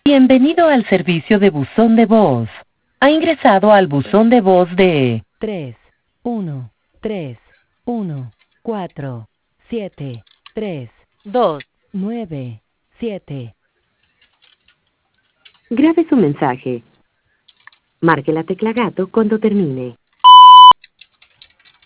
Bienvenido al servicio de buzón de voz. Ha ingresado al buzón de voz de 3-1-3-1-4-7-3-2-9-7. Grabe su mensaje. Marque la tecla gato cuando termine.